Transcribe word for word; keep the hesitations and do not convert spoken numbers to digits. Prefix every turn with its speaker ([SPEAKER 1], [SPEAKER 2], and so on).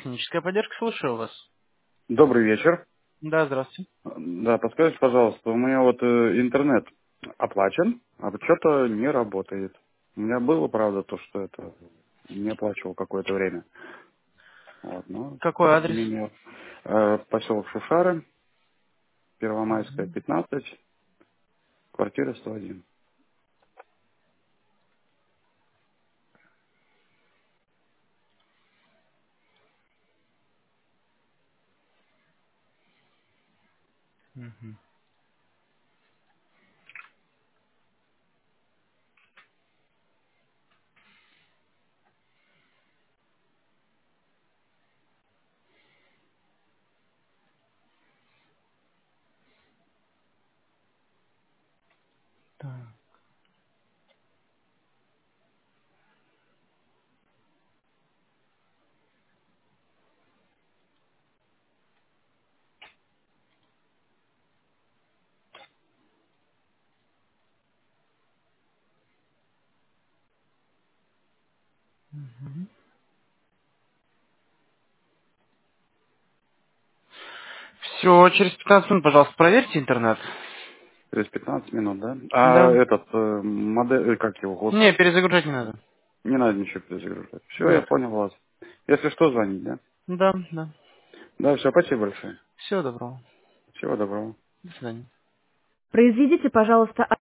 [SPEAKER 1] Техническая поддержка, слушаю вас.
[SPEAKER 2] Добрый вечер.
[SPEAKER 1] Да, здравствуйте.
[SPEAKER 2] Да, подскажите, пожалуйста, у меня вот э, интернет оплачен, а вот что-то не работает. У меня было, правда, то, что это не оплачивал какое-то время. Вот, но
[SPEAKER 1] Какой
[SPEAKER 2] тем не
[SPEAKER 1] адрес?
[SPEAKER 2] менее. Э, поселок Шушары, Первомайская,
[SPEAKER 1] Мгм.
[SPEAKER 2] пятнадцать, квартира сто один.
[SPEAKER 1] Мгм. Так. Все, через пятнадцать минут, пожалуйста, проверьте интернет.
[SPEAKER 2] Через пятнадцать минут, да? А
[SPEAKER 1] Да.
[SPEAKER 2] этот, э, модель, э, как его,
[SPEAKER 1] Не,
[SPEAKER 2] господи,
[SPEAKER 1] перезагружать не надо.
[SPEAKER 2] не надо ничего перезагружать. Все, я
[SPEAKER 1] Нет.
[SPEAKER 2] понял вас. Если что, звонить, да?
[SPEAKER 1] Да, да.
[SPEAKER 2] Да, все, спасибо большое.
[SPEAKER 1] Всего доброго.
[SPEAKER 2] Всего доброго.
[SPEAKER 1] До свидания.
[SPEAKER 3] Произведите, пожалуйста,